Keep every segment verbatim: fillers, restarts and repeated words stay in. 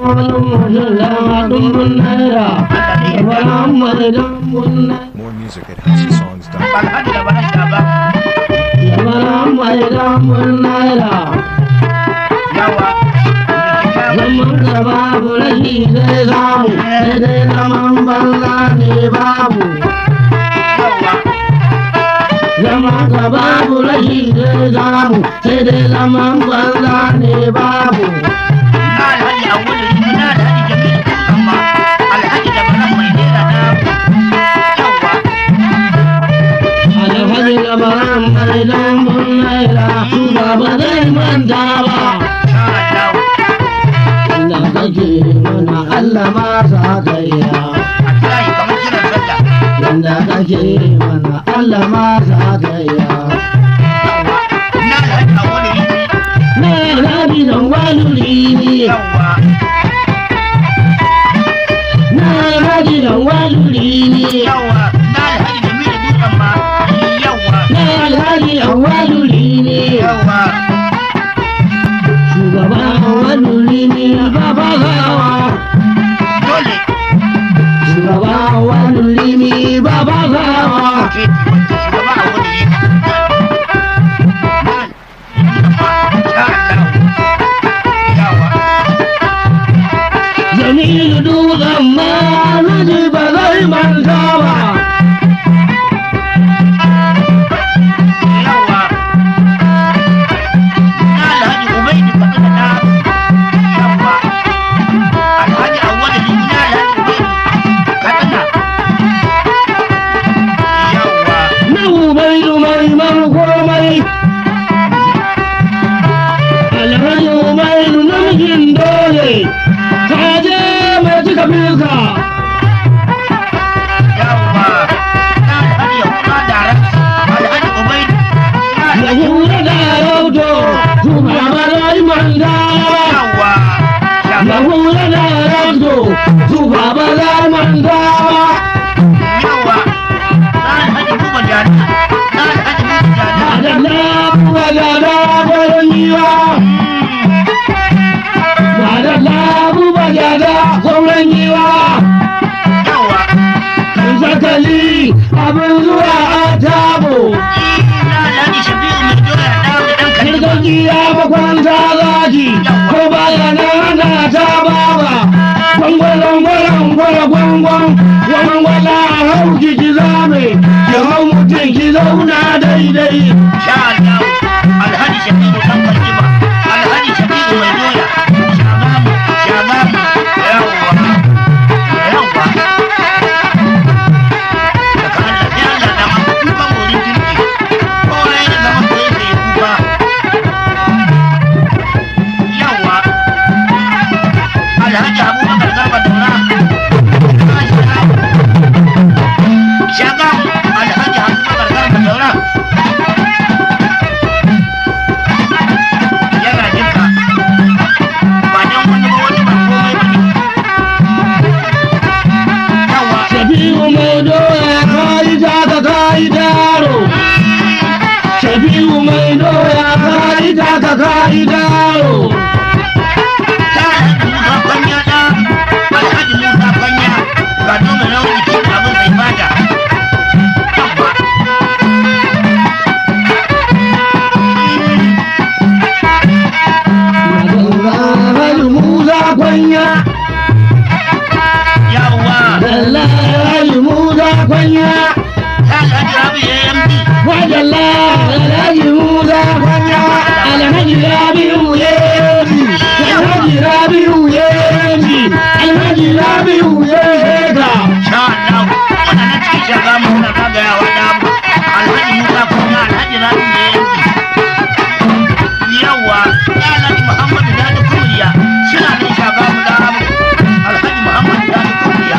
More music at house songs dot com. Zaman da babu rashi zai samu, sai dai zaman banza ne babu. Zaman da babu rashi zai samu, sai dai zaman banza ne babu. Alhaji Awolu Rimina da Alhaji Jamilu amma Alhaji da Baran mai nera na yawa. Alhaji da Baran mai lambun naira, su ba ba zai manta ba. Inda kake mana Allah ma sa kaiya. Inda kake mana Allah ma sa kaiya. Na Alhaji dan waluri ne. Na Alhaji dan waluri ne. Na Alhaji Jamilu dukan ma yawa. Na Alhaji dan waluri ne. Shugaba waluri ne baba gawa. Dole. Shugaba waluri ne baba gawa. Shugaba Awolu Jamilu dukan ma Alhaji ba zai manta ba. Abin zuwa a tabo. Kirgajiya makwanta zaki, ko baya na hana ta baba. Gwangwalan gwalan gwala gwangwan, gwangwala hauki ki zame, ki hau mutum ki zauna daidai. Sha Allah, Alhaji Shafi'u ɗan Kaljiba, Alhaji Shafi'u mai doya, shagamu, shagamu, yawwa, yawwa. Shafi'u mai doya kai ta ka kai dawo. Ta Musa kwanya da Alhaji Musa kwanya ga dole na wani ke abin sai fata. Alhaji Musa kwanya. Yawa. Alhaji Musa kwanya. Alhaji Rabi ya yambi. Wajalla Alhaji Musa kwanya. Alhaji Rabi Uyemi. Alhaji Rabi Uyemi. Alhaji Rabi Uyemi. Sha Allah. Wannan na cikin shaga mu na zagayawa da mu. Alhaji Musa kwanya Alhaji Rabi ya yambi. Yawa. Alhaji Muhammadu Dani Kuriya. Suna nan shaga mu da mu. Alhaji Muhammadu Dani Kuriya.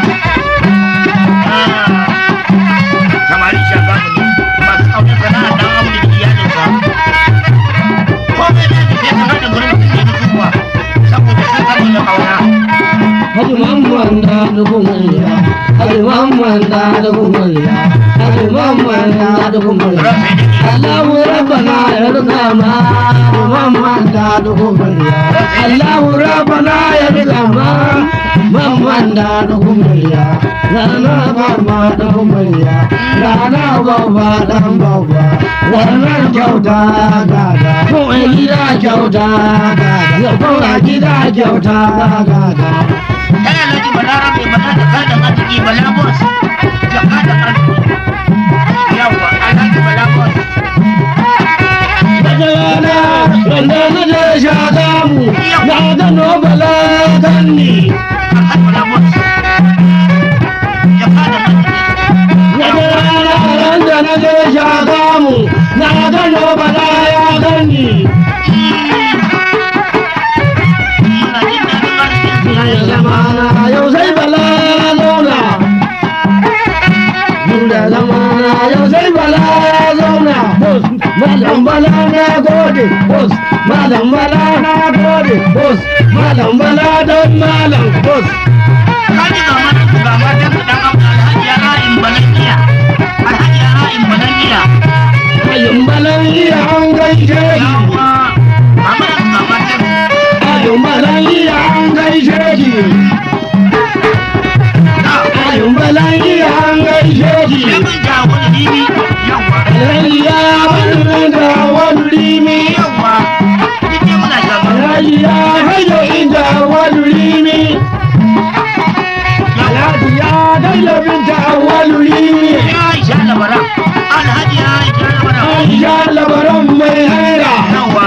Kamari shaga mu ne. Masu auren sana'a dan aure da iyalinsa. Komai da ke sai ka da gurin da ke mutuwa. Saboda sun saboda kauna. Haji Muhammadu Dani Kuriya. Haji Mamman da da kumariya, Haji Mamman da da kumariya. Allahu Rabbana ya rika ma Mamman da da kumariya. Allahu Rabbana ya rika ma Mamman da da kumariya. Rana baba da kumariya, rana baba dan baba. Wannan kyauta gada, kuma gida kyauta gada, kuma gida kyauta gada. Yana lati balarabe bala da kada arziki bala boss da kada arziki yawa alhaji bala boss daga rana wanda na je shagamu na gano bala ganni alhaji bala boss da kada arziki daga rana wanda na je shagamu na gano bala ya ganni zamana yau sai bala ya zauna da zamana yau sai bala ya zauna bos malam bala na gode bos malam bala na gode bos malam bala don malam bos kaji ga mata ga mata ku dan abu alhaji ya ra'in balaniya alhaji ya ra'in balaniya ayin balan iya an gaishe yawa amma ga mata ayin balan iya an gaishe ki ayin balan iya an gaishe ki ya mun ja wani dimi yawa Rayya wani da wani limi yawa kike muna shaba Rayya hayo inda wani limi Alhaji ya dalla binta wani limi ya Aisha labara alhaji ya Aisha labara Aisha labaran mai haira yawa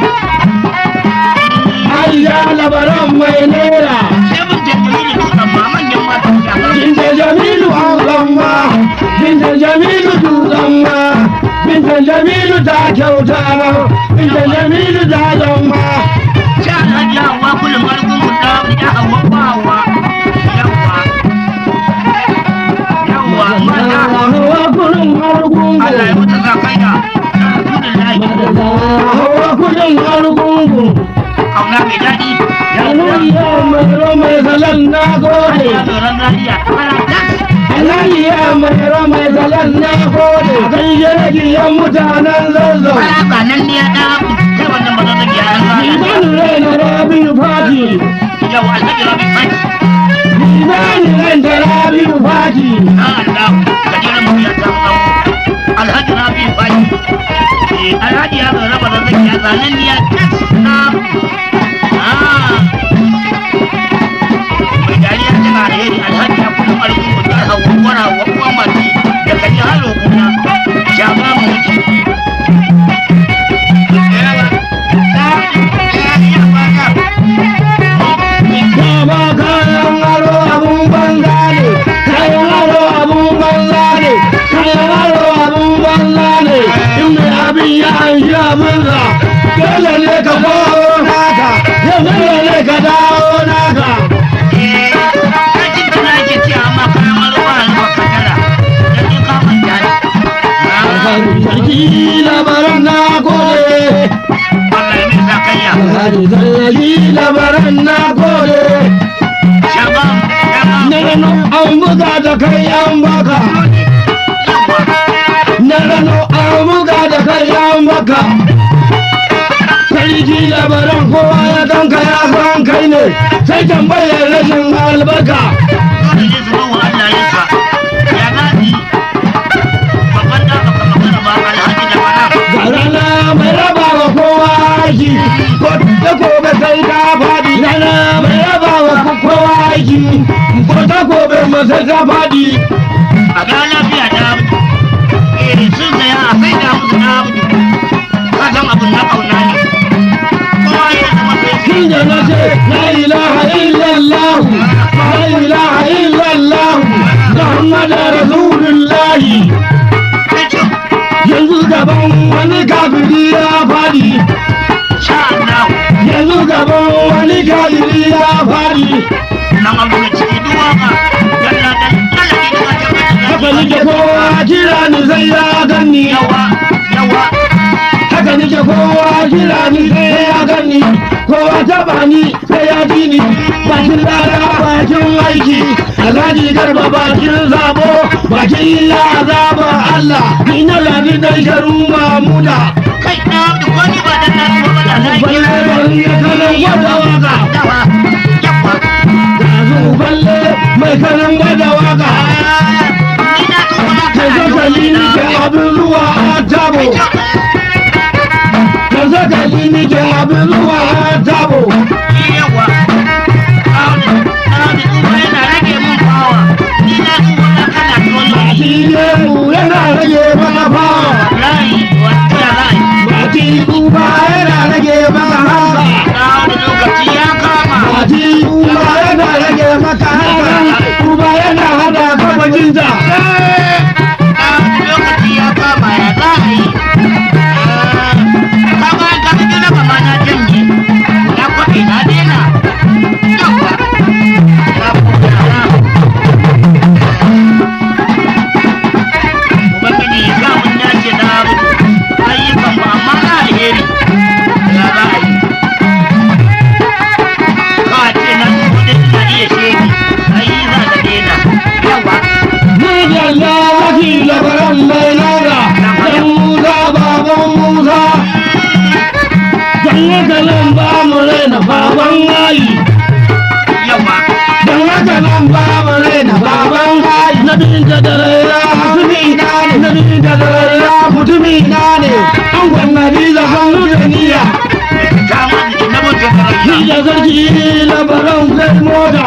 Aisha labaran mai naira sai mun je jamilu dutsen ma manyan mata shaba Binta Jamilu an gamma Binta Jamilu dutsen ma Binta Jamilu ta kyauta Binta Jamilu ta gamma sai alhaji ya hawa kullum argungun da ya hawa bawa yawa yawa mata Hawa kudin argungu Allah ya mutu zakaiya alhamdulillah Hawa kudin argungu kauna mai daɗi Alhaji mai mai zalan na gode ya tsoron rariya ana tas Alhaji mai mai zalan na gode Kan jirgi yan mutanen zazzau ana tsanan ne ya ɗa sai wannan ba zan gyara rana Liman rai na rabi fati yau alhaji rabi fati Liman rai na rabi fati na Allah gajeren mu ya samu tsawo alhaji rabi fati eh alhaji ya zo raba zan gyara tsanan ne ya tas na ah mai dariya tana da yari alhaji ya kullum alƙungu ta hawa wara wa uwa mati da kaji halo kuna shaba mu wuce Dama kayan aro abun banza ne Kayan aro abun banza ne Kayan aro abun banza ne In mai abin ya an sha banza Dole ne ka kowo naka Ya dole ne ka dawo naka Sarki labaran na gode Alhaji sarki labaran na gode Na rano an buga da kai an baka Na rano an buga da kai an baka Sarki labaran kowa ya kanka ya san kai ne Sai tambayar rashin albarka Ga rana mai raba wa kowa aiki ko ta gobe sai ta faɗi rana mai raba wa kowa aiki ko ta gobe masa ta faɗi a ga lafiya ta eh sun saya a sai da musu na ka san abun na kauna ne kowa ya zama sai tun da na ce la ilaha illallah la ilaha illallah muhammadu rasulullahi yanzu gaban wani kafiri ya faɗi sha Allah yanzu gaban wani kafiri ya faɗi nan abu da ciki duwaka yalla dan Allah ne ka tabbata haka nike kowa kira ni sai ya ganni yawa yawa haka nike kowa kira ni sai ya ganni kowa taba ni sai ya ji ni bakin lada ba bakin aiki alhaji garba bakin zabo bakin ya zaba Allah ni na labi dan sharu mamuda kai na da wani ba da na ba da na balle ya kanan gwada waka dawa yawa yanzu balle mai kanan gwada waka ni na kuma ta zaka ni ke abin ruwa a tabo ta zaka ni ke abin ruwa a tabo yawa yana rage mana fawa mati duba yana rage maka haka mati duba yana rage maka haka duba yana hada kama jinta nan ba mu raina baban hayi don haka nan ba mu raina baban hayi na bin da daraya mutumi na ne na bin da daraya mutumi na ne an gwamnati da kan duniya ni da zargi labaran kai mota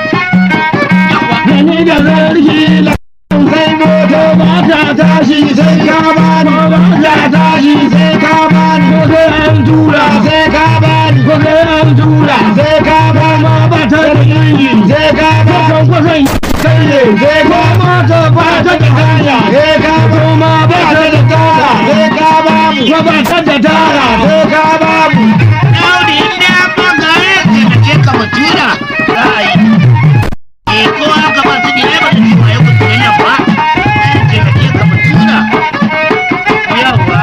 ni da zargi labaran kai mota ba ta tashi sai ka bani ba ta tashi sai ka bani ko sai an tura sai ka bani ko sai an tura sai ka ba ma ba ta da inji sai ka ba kan kwasan kai ne sai ka ma ta ba ta da hanya sai ka ba ma ba ta da tara sai ka ba mu ko ba ta da tara sai ka ba mu Audi inda ba gare ka ce ka mutuna ai eh ko aka ba su ne ba su ci waye ku ne ba ce ka ce ka mutuna yawa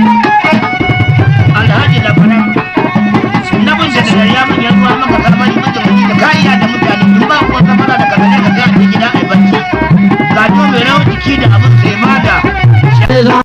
alhaji da fara nabin da daga ya mun yanzu maka karmani mutum da kaiya da mutane kun ba ko zamana da kaza ka ga gida ai bacci ga to mai rawa jiki da abin